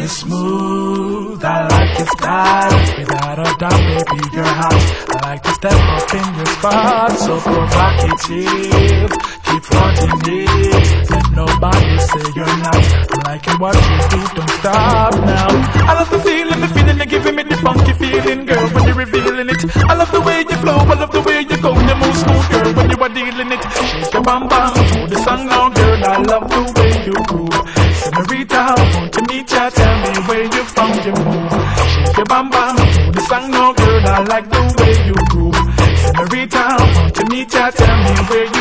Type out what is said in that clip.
you're smooth, I like your style. Without a doubt, baby, you're hot. I like to step up in your spot, so provocative. Keep flaunting it, let nobody say you're not. I'm liking what you do, don't stop now. I love the feeling you're giving me the funky feeling, girl, when you're revealing it. I love the way you flow, I love the way you go, you move smooth, girl, when you are dealing it. Shake your bam bam, to the song now, girl, I love the way you groove. Senorita, I want to meet ya, tell me where you from, you move. Shake your bam bam, to the song now, girl, I like the way you groove. Senorita, I want to meet ya, tell me where you